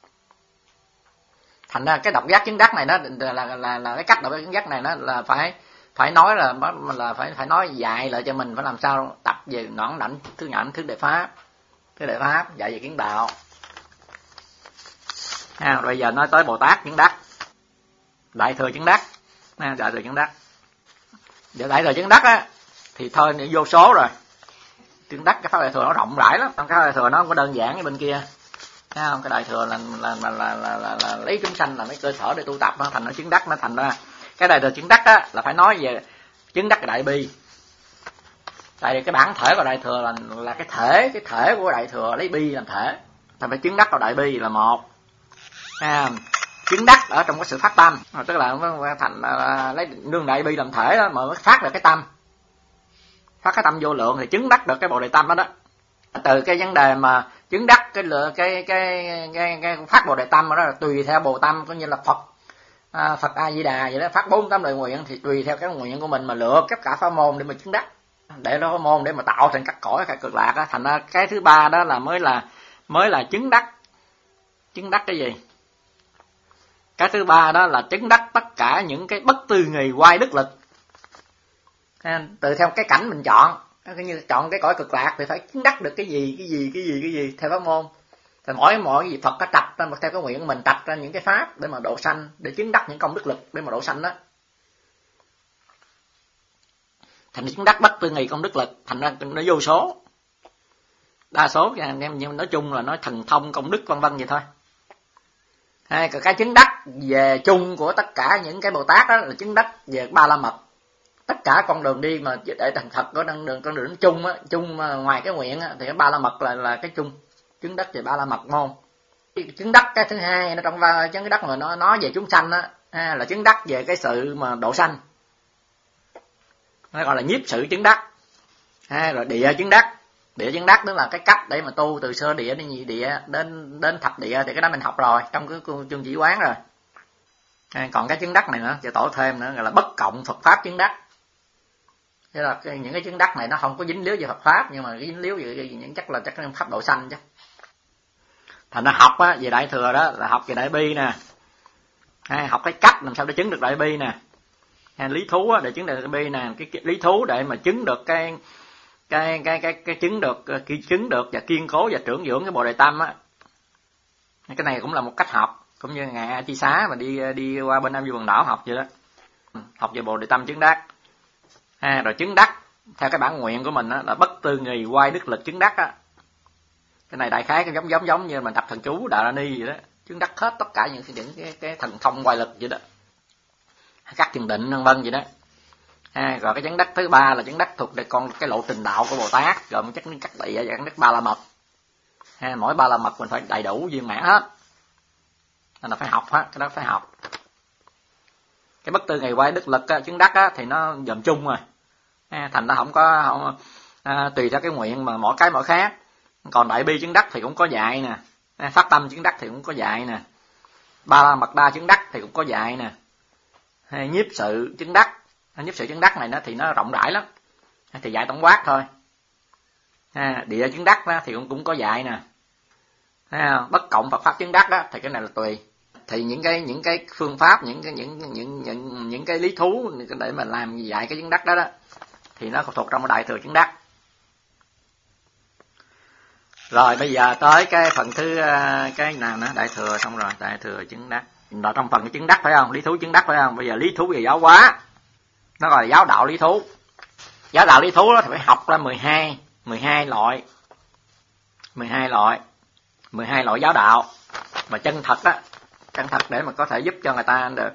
Thành ra cái độc giác chứng đắc này nó là cái cách độc giác chứng đắc này nó là phải nói là phải nói dạy lại cho mình phải làm sao tập về nõn đảnh thứ nhẫn thứ đệ pháp dạy về kiến đạo. Bây giờ nói tới Bồ Tát chứng đắc, đại thừa chứng đắc. Đại thừa chứng đắc, đại thừa chứng đắc á thì thôi nó vô số rồi. Chứng đắc cái pháp đại thừa nó rộng rãi lắm, cái đại thừa nó không có đơn giản như bên kia. Thấy không? Cái đại thừa là lấy chúng sanh làm cái cơ sở để tu tập, nó thành nó chứng đắc, nó thành ra cái đại thừa chứng đắc á là phải nói về chứng đắc cái đại bi. Tại vì cái bản thể của đại thừa là cái thể của đại thừa lấy bi làm thể, thành phải chứng đắc vào đại bi là một. Chứng đắc ở trong cái sự phát tâm, tức là thành lấy nương đại bi làm thể đó, mà mới phát được cái tâm, phát cái tâm vô lượng thì chứng đắc được cái bồ đề tâm đó. Từ cái vấn đề mà chứng đắc cái phát bồ đề tâm đó là tùy theo bồ tâm, coi như là Phật A Di Đà vậy đó, phát 48 lời nguyện thì tùy theo cái nguyện của mình mà lựa tất cả pháp môn để mà chứng đắc, để nó pháp môn để mà tạo thành các cõi các cực lạc đó. Thành ra cái thứ ba đó là mới là chứng đắc cái gì? Cái thứ ba đó là chứng đắc tất cả những cái bất tư nghì quay đức lực. Từ theo cái cảnh mình chọn, như chọn cái cõi cực lạc thì phải chứng đắc được cái gì theo pháp môn. Thì mỗi cái gì Phật có trạch ra theo cái nguyện của mình, trạch ra những cái pháp để mà độ sanh, để chứng đắc những công đức lực để mà độ sanh đó. Thành chứng đắc bất tư nghì công đức lực, thành ra nó vô số. Đa số anh em nói chung là nói thần thông công đức vân vân vậy thôi. Còn cái chứng đắc về chung của tất cả những cái Bồ Tát đó là chứng đắc về ba la mật. Tất cả con đường đi mà để thành Phật có con đường chung á, chung mà ngoài cái nguyện á, thì cái ba la mật là cái chung, chứng đắc về ba la mật môn. Chứng đắc cái thứ hai nó trong chứng đắc mà nó nói về chúng sanh á, là chứng đắc về cái sự mà độ sanh, nó gọi là nhiếp sự chứng đắc. Rồi địa chứng đắc. Địa chứng đắc tức là cái cách để mà tu từ sơ địa đến nhị địa đến thập địa, thì cái đó mình học rồi trong cái chương chỉ quán rồi. Còn cái chứng đắc này nữa,จะtổ thêm nữa, gọi là bất cộng Phật pháp chứng đắc. Thế là những cái chứng đắc này nó không có dính líu về Phật pháp, nhưng mà cái dính líu về những chắc pháp độ sanh chứ. Thành ra học á về đại thừa đó là học về đại bi nè, học cái cách làm sao để chứng được đại bi nè, lý thú á để chứng được đại bi nè, cái lý thú để mà chứng được cái chứng được và kiên cố và trưởng dưỡng cái bồ đề tâm á. Cái này cũng là một cách học, cũng như ngài A Chi Xá mà đi qua bên Nam Du Quần Đảo học vậy đó, học về bồ đề tâm chứng đắc. Rồi chứng đắc theo cái bản nguyện của mình á, là bất tư nghì quay đức lực chứng đắc á. Cái này đại khái cái giống như mình đọc thần chú Đà La Ni vậy đó, chứng đắc hết tất cả những cái thần thông quay lực vậy đó, các thiền định vân vân vậy đó. Rồi cái chứng đắc thứ ba là chứng đắc thuộc về con cái lộ trình đạo của Bồ Tát, gồm các địa và các ba la mật. Mỗi ba la mật mình phải đầy đủ viên mãn hết, nên là phải học hết, cái đó phải học. Cái bất tư nghì quay đức lực á, chứng đắc á, thì nó gồm chung rồi, thành ra không tùy theo cái nguyện mà mỗi cái mỗi khác. Còn đại bi chứng đắc thì cũng có dạy nè, phát tâm chứng đắc thì cũng có dạy nè, ba la mật đa chứng đắc thì cũng có dạy nè, nhiếp sự chứng đắc. Nhiếp sự chứng đắc này nó thì nó rộng rãi lắm, thì dạy tổng quát thôi. Địa chứng đắc đó thì cũng có dạy nè. Bất cộng Phật pháp chứng đắc đó thì cái này là tùy. Thì những cái phương pháp, những cái lý thú để mà làm dạy cái chứng đắc đó thì nó thuộc trong đại thừa chứng đắc. Rồi bây giờ tới cái phần thứ cái nào nữa, đại thừa xong rồi, đại thừa chứng đắc. Rồi trong phần cái chứng đắc phải không? Lý thú chứng đắc phải không? Bây giờ lý thú về giáo hóa. Nó gọi là giáo đạo lý thú. Giáo đạo lý thú đó thì phải học ra 12 loại. 12 loại giáo đạo mà chân thật á, chân thật để mà có thể giúp cho người ta được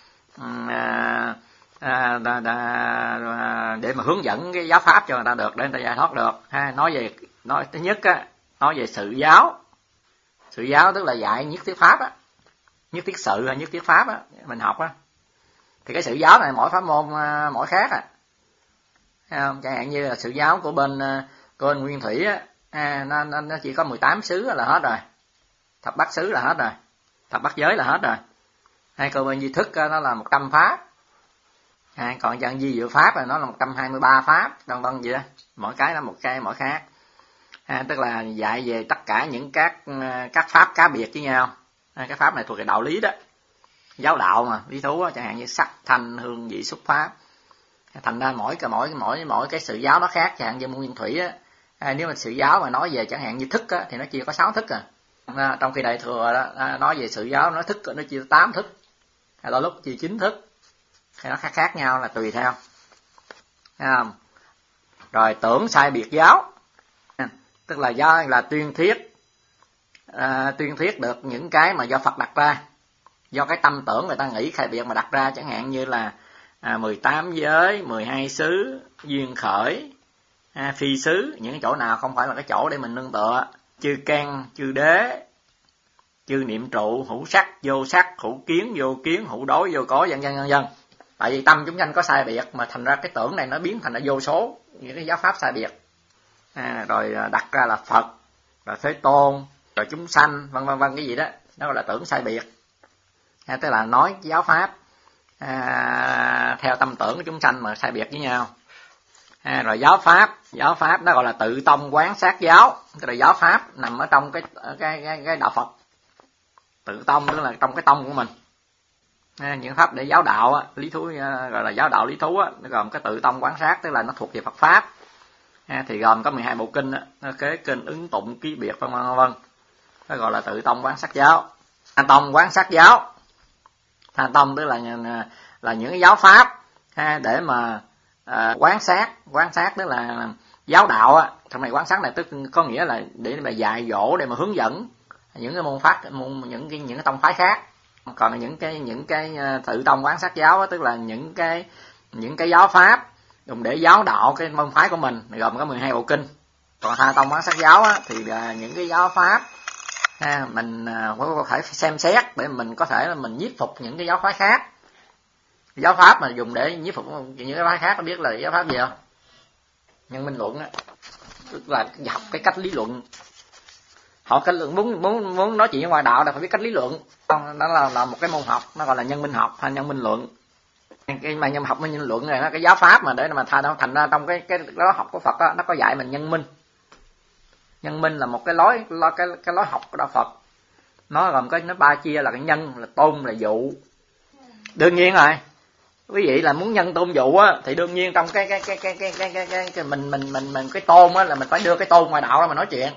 để mà hướng dẫn cái giáo pháp cho người ta được, để người ta giải thoát được. Nói thứ nhất á, nói về sự giáo. Sự giáo tức là dạy nhất thiết pháp á, nhất thiết sự hay nhất thiết pháp á, mình học á. Thì cái sự giáo này mỗi pháp môn mỗi khác à. Chẳng hạn như là sự giáo của bên Nguyên Thủy á, nó chỉ có 18 xứ là hết rồi, thập bát xứ là hết rồi, thập bát giới là hết rồi. Hay còn bên Di Thức nó là 100 pháp, còn dạng Di Diệu pháp là nó là 123 pháp, vân vân vậy đó. Mỗi cái nó một cái mỗi khác. Tức là dạy về tất cả những các pháp cá biệt với nhau. Cái pháp này thuộc về đạo lý đó, giáo đạo mà, lý thú đó, chẳng hạn như sắc thanh hương vị xúc pháp. Thành ra mỗi cái sự giáo nó khác. Chẳng hạn như Nguyên Thủy á, nếu mà sự giáo mà nói về chẳng hạn như thức á, thì nó chia có 6 thức à. Trong khi đại thừa đó, nói về sự giáo nó thức nó chia 8 thức, hay đôi lúc chia 9 thức, thì nó khác nhau là tùy theo. Rồi tưởng sai biệt giáo, tức là tuyên thuyết được những cái mà do Phật đặt ra, do cái tâm tưởng người ta nghĩ khai biệt mà đặt ra. Chẳng hạn như là 18 giới, 12 xứ, duyên khởi, phi xứ, những chỗ nào không phải là cái chỗ để mình nương tựa. Chư căn, chư đế, chư niệm trụ, hữu sắc, hữu kiến, vô kiến, hữu đối, vô có, vân vân. Tại vì tâm chúng sanh có sai biệt mà thành ra cái tưởng này nó biến thành là vô số, những cái giáo pháp sai biệt. Rồi đặt ra là Phật, rồi Thế Tôn, rồi chúng sanh, vân vân cái gì đó, nó gọi là tưởng sai biệt. Tức là nói giáo pháp theo tâm tưởng của chúng sanh mà sai biệt với nhau. Rồi giáo pháp nó gọi là tự tông quán sát giáo, tức là giáo pháp nằm ở trong cái đạo Phật. Tự tông tức là trong cái tông của mình. Những pháp để giáo đạo lý thú gọi là giáo đạo lý thú nó gồm cái tự tông quán sát, tức là nó thuộc về Phật pháp. Thì gồm có 12 bộ kinh kế kinh ứng tụng ký biệt vân vân, nó gọi là tự tông quán sát giáo. Thanh tông quán sát giáo, thanh tông tức là những cái giáo pháp để mà quán sát tức là giáo đạo trong này. Quán sát này tức có nghĩa là để mà dạy dỗ, để mà hướng dẫn những cái môn pháp, những cái tông phái khác. Còn những cái tự tông quán sát giáo tức là những cái giáo pháp dùng để giáo đạo cái môn phái của mình, gồm có 12 bộ kinh. Còn thanh tông quán sát giáo thì là những cái giáo pháp mình có thể xem xét để mình có thể là mình nhiếp phục những cái giáo phái khác. Giáo pháp mà dùng để nhiếp phục những cái phái khác, có biết là giáo pháp gì không? Nhân minh luận tức là học cái cách lý luận. Họ cách muốn nói chuyện ngoài đạo là phải biết cách lý luận. Đó là một cái môn học, nó gọi là nhân minh học hay nhân minh luận. Cái mà nhân học nhân minh luận này nó cái giáo pháp mà để mà thành ra trong cái đó học của Phật nó có dạy mình nhân minh. Nhân minh là một cái lối học của đạo Phật. Nó gồm nó ba chia là cái nhân, là tôn, là dụ. Đương nhiên rồi, quý vị là muốn nhân tôn dụ thì đương nhiên trong cái mình cái tôn là mình phải đưa cái tôn ngoài đạo ra mà nói chuyện.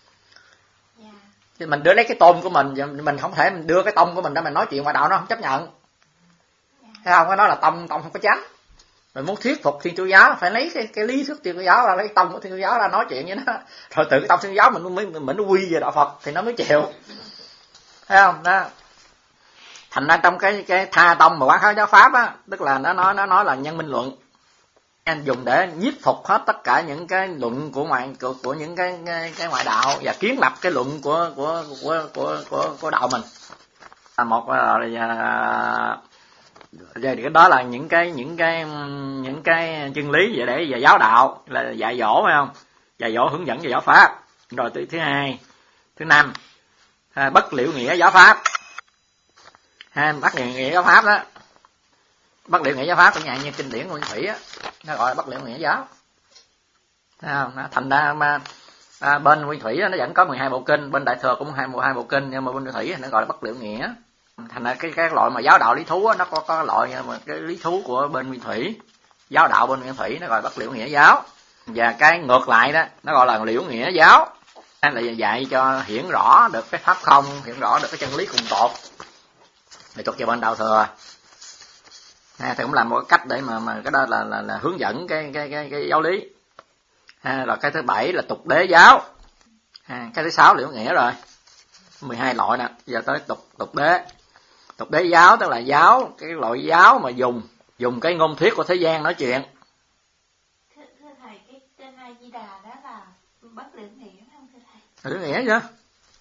Thì mình đưa lấy cái tôn của mình không thể mình đưa cái tông của mình ra mình nói chuyện ngoài đạo, nó không chấp nhận. Thấy không? Cái đó là tông không có chánh. Rồi muốn thuyết phục Thiên Chúa giáo phải lấy cái lý thuyết Thiên Chúa giáo ra, lấy cái tông của Thiên Chúa giáo ra nói chuyện với nó, rồi tự cái tông Thiên Chúa giáo mình nó quy về đạo Phật thì nó mới chịu, thấy không? Đó. Thành ra trong cái tha tông mà quán kháng giáo pháp á, tức là nó nói là nhân minh luận, anh dùng để nhiếp phục hết tất cả những cái luận của những cái ngoại đạo và kiến lập cái luận của đạo mình. Một là về cái đó là những cái chân lý về giáo đạo là dạy dỗ, phải không? Dạy dỗ hướng dẫn về giáo pháp. Rồi thứ hai, thứ năm, bất liễu nghĩa giáo pháp. Bất liễu nghĩa giáo pháp đó. Bất liễu nghĩa giáo pháp cũng như kinh điển Nguyên Thủy á, nó gọi là bất liễu nghĩa giáo. Thấy không? Thành ra mà bên Nguyên Thủy á, nó vẫn có 12 bộ kinh, bên Đại Thừa cũng 12 bộ kinh, nhưng mà bên Nguyên Thủy nó gọi là bất liễu nghĩa. Thành ra cái loại mà giáo đạo lý thú á, nó có loại mà cái lý thú của bên Nguyên Thủy, giáo đạo bên Nguyên Thủy nó gọi là bất liễu nghĩa giáo, và cái ngược lại đó nó gọi là liễu nghĩa giáo, là dạy cho hiển rõ được cái pháp không, hiển rõ được cái chân lý cùng tột, thì thuộc về bên Đạo Thừa. Thì cũng là một cách để mà cái đó là hướng dẫn cái giáo lý. Rồi cái thứ bảy là tục đế giáo. Cái thứ sáu liễu nghĩa rồi, 12 loại nè. Giờ tới tục đế. Tục đế giáo tức là giáo, cái loại giáo mà dùng cái ngôn thuyết của thế gian nói chuyện. Thưa thầy, cái trên A Di Đà đó là bất liễu nghĩa không thưa thầy? Liễu nghĩa chứ?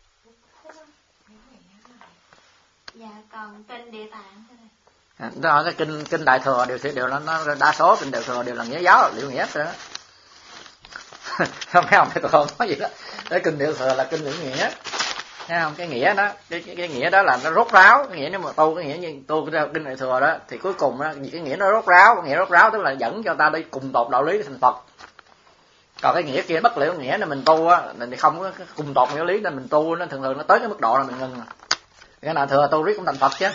Dạ, còn kinh Địa Tạng thưa thầy. Đó, cái kinh Đại Thừa đều nó đa số kinh Đại Thừa đều là nghĩa giáo, liễu nghĩa rồi đó. Không, mấy ông tôi không nói gì đó. Cái kinh Đại Thừa là kinh liễu nghĩa. Thấy không? Cái nghĩa đó, cái nghĩa đó là nó rốt ráo, cái nghĩa nếu mà tu cái nghĩa như tu cái kinh Đại Thừa đó thì cuối cùng đó, cái nghĩa nó rốt ráo, cái nghĩa rốt ráo tức là dẫn cho ta đi cùng tột đạo lý thành Phật. Còn cái nghĩa kia bất liễu nghĩa là mình tu á, thì không có cùng tột nghĩa lý nên mình tu nó thường nó tới cái mức độ là mình ngừng. Cái Đại Thừa tu riết cũng thành Phật chứ.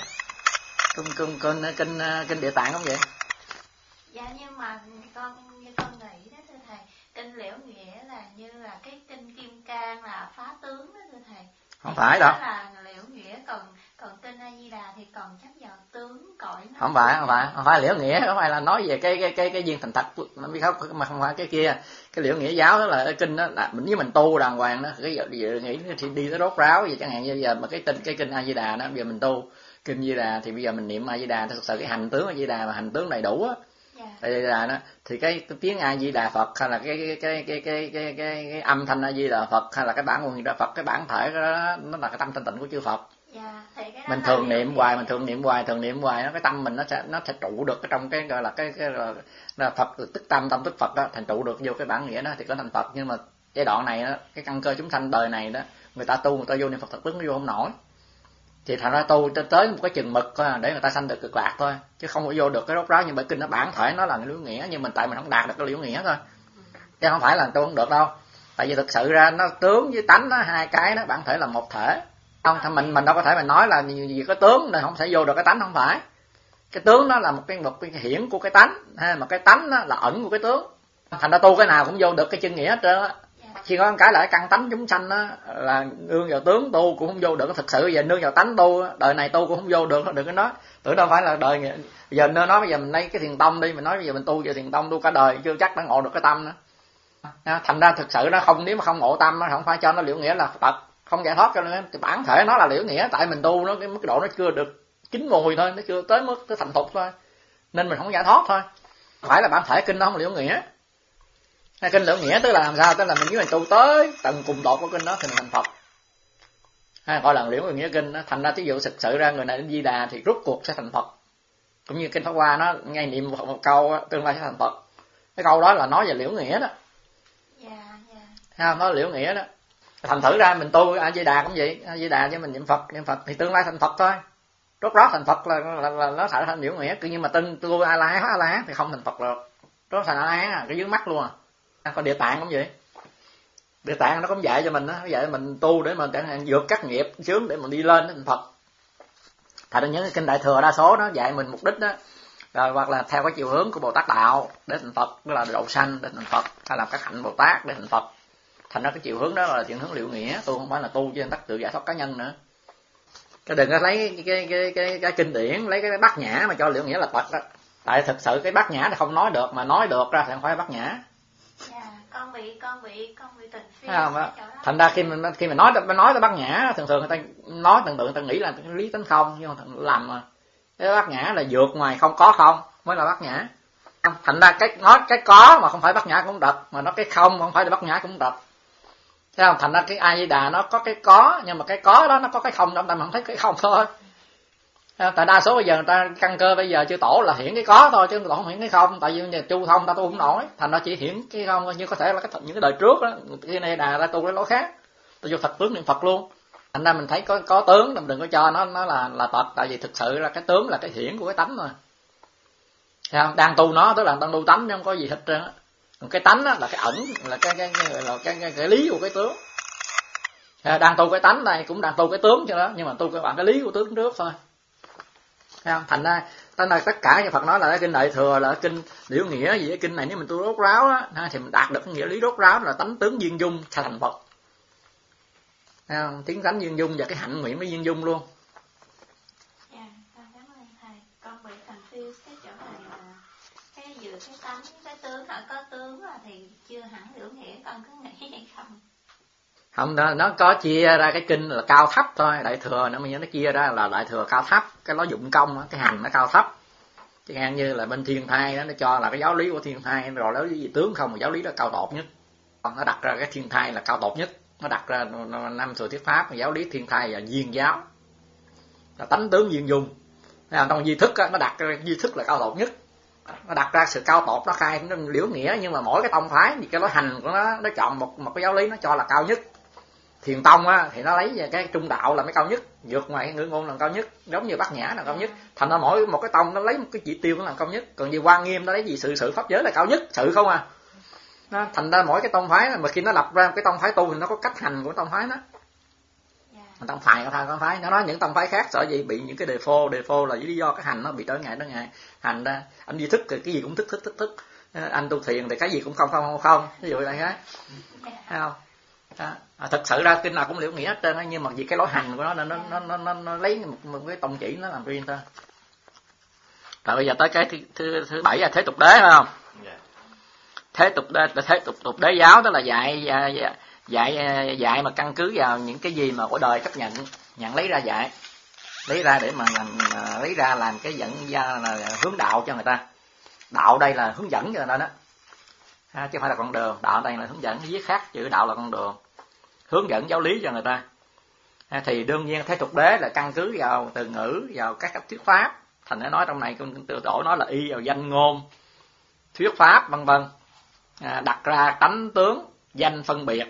Kinh Địa Tạng cũng vậy. Dạ, nhưng mà con nghĩ đó thưa thầy, kinh liễu nghĩa là như là cái kinh Kim Cang là phá tướng đó thưa thầy. Không phải đâu. Là liễu nghĩa, còn kinh A Di Đà thì còn chấp vào tướng cõi nó. Không phải liễu nghĩa, không phải là nói về cái viên thành thật mà không phải cái kia. Cái liễu nghĩa giáo đó là cái kinh đó là mình tu đàng hoàng đó, cái giờ nghĩ thì đi tới rốt ráo vậy, chẳng hạn như giờ mà cái kinh A Di Đà đó, bây giờ mình tu kinh A Di Đà thì bây giờ mình niệm A Di Đà, thực sự cái hành tướng A Di Đà mà hành tướng đầy đủ á. A Di Đà đó thì cái tiếng A Di Đà Phật hay là cái âm thanh A Di Đà Phật hay là cái bản nguyên Đà Phật, cái bản thể đó nó là cái tâm thanh tịnh của chư Phật. Mình thường niệm hoài, thường niệm hoài, cái tâm mình nó sẽ trụ được cái trong cái gọi là cái là Phật tức tâm tức Phật đó, thành trụ được vô cái bản nghĩa đó thì có thành Phật. Nhưng mà giai đoạn này đó, cái căn cơ chúng sanh đời này đó, người ta vô niệm Phật thật tướng nó vô không nổi. Thì thành ra tu tới một cái chừng mực để người ta sanh được cực lạc thôi, chứ không có vô được cái rốt ráo. Nhưng bởi kinh nó bản thể nó là liễu nghĩa, nhưng mình tại mình không đạt được cái liễu nghĩa thôi, chứ không phải là tu không được đâu. Tại vì thực sự ra nó tướng với tánh nó hai cái đó bản thể là một thể. Không, mình đâu có thể mình nói là vì có tướng nên không thể vô được cái tánh, không phải. Cái tướng nó là một cái hiển của cái tánh, mà cái tánh nó là ẩn của cái tướng. Thành ra tu cái nào cũng vô được cái chân nghĩa hết trơn á. Chỉ có một cái là cái căn tánh chúng sanh á, là nương vào tướng tu cũng không vô được. Thực sự giờ nương vào tánh tu, đời này tu cũng không vô được, đừng có nói. Tưởng đâu phải là đời bây giờ nó nói bây giờ mình lấy cái thiền tông đi, mình nói bây giờ mình tu về thiền tông tu cả đời chưa chắc đã ngộ được cái tâm nữa. Thành ra thực sự nó không, nếu mà không ngộ tâm nó không phải cho nó liễu nghĩa là Phật, không giải thoát cho nên bản thể nó là liễu nghĩa. Tại mình tu nó cái mức độ nó chưa được chín mùi thôi, nó chưa tới mức tới thành thục thôi, nên mình không giải thoát thôi. Phải là bản thể kinh nó không liễu nghĩa. Kinh liễu nghĩa tức là làm sao? Tức là mình tu tới tầng cùng tột của kinh đó thì mình thành Phật. Gọi là liễu nghĩa kinh đó. Thành ra ví dụ thực sự ra người này đến Di Đà thì rốt cuộc sẽ thành Phật. Cũng như kinh Pháp Hoa nó ngay niệm một câu tương lai sẽ thành Phật. Cái câu đó là nói về liễu nghĩa đó. Nói liễu nghĩa đó. Thành thử ra mình tu A Di Đà cũng vậy, A Di Đà cho mình niệm Phật thì tương lai thành Phật thôi. Rốt ráo thành Phật là nó thành liễu nghĩa. Nhưng mà tu A La Hán thì không thành Phật được. Rốt thành A La Hán cái dưới mắt luôn à. Còn Địa Tạng cũng vậy. Địa Tạng nó cũng dạy cho mình đó, nó dạy mình tu để mình vượt các nghiệp chướng để mình đi lên thành Phật. Thành ra những cái kinh Đại Thừa đa số nó dạy mình mục đích đó, rồi hoặc là theo cái chiều hướng của Bồ Tát đạo để thành Phật, tức là độ sanh để thành Phật, hay làm các hạnh Bồ Tát để thành Phật. Thành ra cái chiều hướng đó là chiều hướng liễu nghĩa, tu không phải là tu cho đắc tự giải thoát cá nhân nữa. Cái đừng có lấy cái kinh điển, lấy cái Bát Nhã mà cho liễu nghĩa là Phật đó. Tại thực sự cái bát nhã thì không nói được, mà nói được ra thì không phải bát nhã. Con bị tình phi. Thành ra khi mình nói tới bát nhã, thường người ta nói tưởng tượng người ta nghĩ là lý tánh không, nhưng mà làm mà cái bát nhã là vượt ngoài không có không mới là bát nhã. Thành ra nói cái có mà không phải bát nhã cũng được, mà nói cái không không phải là bát nhã cũng được. Thấy không? Thành ra cái A Di Đà nó có cái có, nhưng mà cái có đó nó có cái không đó, ta không thấy cái không thôi. Tại đa số bây giờ người ta căn cơ bây giờ chư tổ là hiển cái có thôi, chứ tổ không hiển cái không. Tại vì chu thông ta tu không nổi, thành ra chỉ hiển cái không thôi. Nhưng có thể là những cái đời trước đó, cái này Đà ra tu cái lối khác, tu vô thật tướng niệm Phật luôn. Thành ra mình thấy có tướng, mình đừng có cho nó là tật. Tại vì thực sự là cái tướng là cái hiển của cái tánh rồi. Đang tu nó tức là đang tu tánh chứ không có gì hết trơn á. Còn cái tánh á là cái ẩn, là cái lý của cái tướng. Đang tu cái tánh này cũng đang tu cái tướng cho đó, nhưng mà tu cái lý của tướng trước thôi. Thành ra tất cả như Phật nói là cái kinh Đại Thừa là kinh Liễu Nghĩa gì, cái kinh này nếu mình tu rốt ráo á thì mình đạt được cái nghĩa lý rốt ráo là tánh tướng duyên dung thành Phật. Tiếng tánh duyên dung và cái hạnh nguyện mới duyên dung luôn. Cảm ơn thầy. Con bị confuse cái chỗ này là cái giữa cái tánh cái tướng, có tướng là thì chưa hẳn Liễu Nghĩa, con cứ nghĩ vậy không? Không, nó có chia ra cái kinh là cao thấp thôi. Đại Thừa nó chia ra là Đại Thừa cao thấp, cái nó dụng công, cái hành nó cao thấp. Chẳng hạn như là bên Thiên Thai đó, nó cho là cái giáo lý của Thiên Thai, rồi giáo lý gì tướng không, mà giáo lý đó cao tột nhất. Nó đặt ra cái Thiên Thai là cao tột nhất. Nó đặt ra 5 sự thuyết pháp, giáo lý Thiên Thai là duyên giáo, là tánh tướng duyên dung. Trong duy thức đó, nó đặt ra duy thức là cao tột nhất. Nó đặt ra sự cao tột, nó khai nó Liễu Nghĩa, nhưng mà mỗi cái tông phái thì cái lối hành của nó chọn một cái giáo lý nó cho là cao nhất. Thiền tông á thì nó lấy về cái trung đạo là mới cao nhất, vượt ngoài cái ngữ ngôn là cao nhất, giống như Bát Nhã là cao nhất. Thành ra mỗi một cái tông nó lấy một cái chỉ tiêu nó là cao nhất. Còn như Quan Nghiêm nó lấy gì sự pháp giới là cao nhất, sự không à. Nó thành ra mỗi cái tông phái mà khi nó lập ra cái tông phái tu thì nó có cách hành của tông phái đó. Tông phái nó nói những tông phái khác sợ gì bị những cái đề phô là lý do cái hành nó bị trở ngại hành ra anh đi thức cái gì cũng thức, anh tu thiền thì cái gì cũng không, ví dụ vậy hết. Thấy không? Thật sự ra kinh nào cũng Liễu Nghĩa hết trơn á, nhưng mà vì cái lối hành của nó lấy một cái tông chỉ nó làm riêng thôi. Rồi bây giờ tới cái thứ 7 là thế tục đế, phải không? Thế tục đế giáo đó là dạy mà căn cứ vào những cái gì mà của đời chấp nhận lấy ra dạy, lấy ra để mà lấy ra làm cái dẫn ra là hướng đạo cho người ta. Đạo đây là hướng dẫn cho người ta đó, chứ không phải là con đường. Đạo đây là hướng dẫn, viết khác chữ đạo là con đường, hướng dẫn giáo lý cho người ta. Thì đương nhiên thế tục đế là căn cứ vào từ ngữ, vào các cách thuyết pháp. Thành nó nói trong này từ tổ nói là y vào danh ngôn, thuyết pháp vân vân, đặt ra tánh tướng danh phân biệt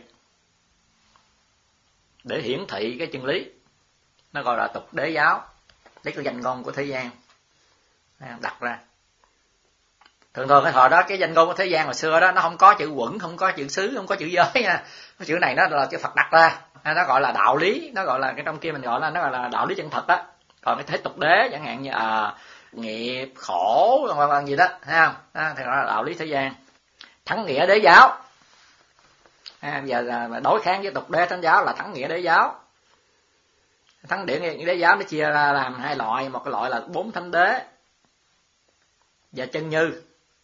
để hiển thị cái chân lý, nó gọi là tục đế giáo. Lấy cái danh ngôn của thế gian đặt ra. Thường cái thời đó cái danh ngôn của thế gian hồi xưa đó nó không có chữ quẩn, không có chữ xứ, không có chữ giới nha. Cái chữ này nó là chữ Phật đặt ra, nó gọi là đạo lý, nó gọi là cái trong kia mình gọi là nó gọi là đạo lý chân thật đó. Còn cái thế tục đế chẳng hạn như nghiệp khổ vân vân gì đó, thấy không? Thì nó là đạo lý thế gian. Thắng nghĩa đế giáo. Giờ là đối kháng với tục đế thánh giáo là thắng nghĩa đế giáo. Thắng nghĩa đế giáo nó chia ra làm hai loại, một cái loại là 4 thánh đế và chân như.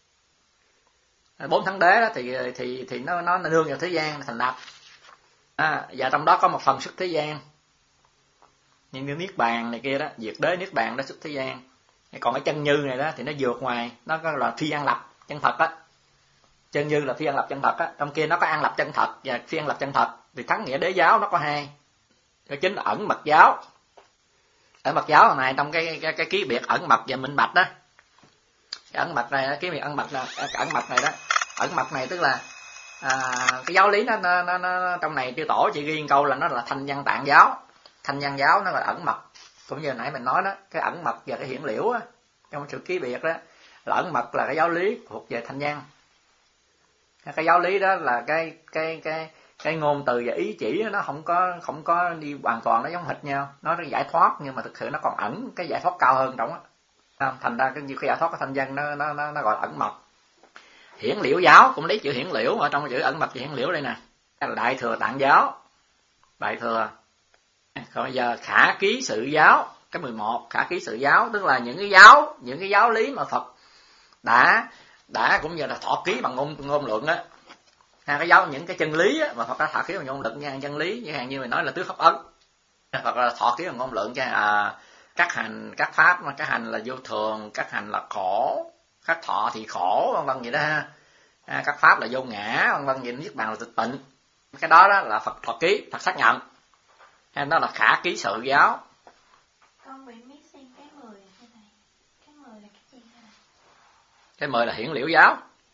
4 thánh đế đó thì nó nương vào thế gian thành lập. Và trong đó có một phần xuất thế gian, nhưng cái niết bàn này kia đó, diệt đế niết bàn đó xuất thế gian. Còn cái chân như này đó thì nó vượt ngoài, nó có là phi an lập chân thật á. Chân như là phi an lập chân thật á, trong kia nó có an lập chân thật và phi an lập chân thật. Thì thắng nghĩa đế giáo nó có hai. Cái chính là ẩn mật giáo. Ở mật giáo này trong cái ký biệt ẩn mật và minh bạch đó. Cái ẩn mật này, cái ẩn mật này đó, ẩn mật này tức là cái giáo lý nó trong này Chư Tổ chỉ ghi câu là nó là thanh văn tạng giáo. Thanh văn giáo nó là ẩn mật, cũng như nãy mình nói đó, cái ẩn mật và cái hiển liễu á, trong sự ký biệt đó, là ẩn mật là cái giáo lý thuộc về thanh văn. Cái giáo lý đó là cái ngôn từ và ý chỉ nó không có đi hoàn toàn nó giống hệt nhau, nó giải thoát nhưng mà thực sự nó còn ẩn cái giải thoát cao hơn trong á. Thành ra cái giải thoát của thanh văn nó gọi là ẩn mật. Hiển liễu giáo cũng lấy chữ hiển liễu ở trong chữ ẩn mật và hiển liễu đây nè, là Đại Thừa Tạng giáo. Đại Thừa. Còn bây giờ khả ký sự giáo, cái 11 khả ký sự giáo tức là những cái giáo lý mà Phật đã cũng như là thọ ký bằng ngôn luận á. Cái giáo những cái chân lý á, mà Phật đã thọ ký bằng ngôn luận nha, chân lý như như mình nói là tứ pháp ấn. Phật là thọ ký bằng ngôn luận cho các hành các pháp, mà các hành là vô thường, các hành là khổ, các thọ thì khổ vân vân vậy đó ha. Các pháp là vô ngã vân vân vậy, niết bàn là tịch tịnh. Cái đó là Phật thọ ký, Phật xác nhận. Đó là khả ký sự giáo. Con bị missing cái 10 thế này. Cái 10 là cái gì thế này? Cái 10 là hiển liễu giáo.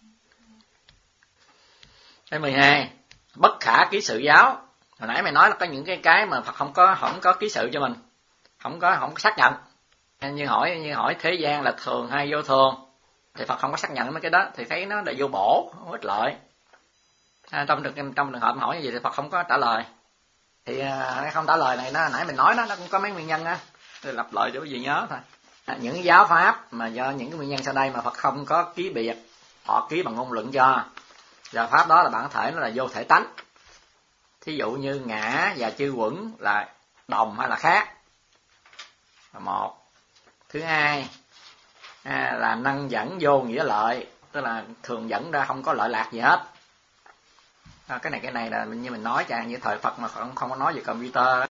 Cái 12 bất khả ký sự giáo. Hồi nãy mày nói là có những cái mà Phật không có ký sự cho mình, không có xác nhận. Như hỏi thế gian là thường hay vô thường, thì Phật không có xác nhận mấy cái đó, thì thấy nó là vô bổ, không ích lợi. Trong trường hợp hỏi như vậy thì Phật không có trả lời. Thì không trả lời này nó nãy mình nói nó cũng có mấy nguyên nhân á, tôi lặp lại cho quý vị nhớ thôi. Những giáo pháp mà do những cái nguyên nhân sau đây mà Phật không có ký biệt, họ ký bằng ngôn luận cho, và pháp đó là bản thể, nó là vô thể tánh. Thí dụ như ngã và chư quẩn là đồng hay là khác là một. Thứ hai là năng dẫn vô nghĩa lợi, tức là thường dẫn ra không có lợi lạc gì hết. Cái này là như mình nói như thời Phật mà không có nói về computer.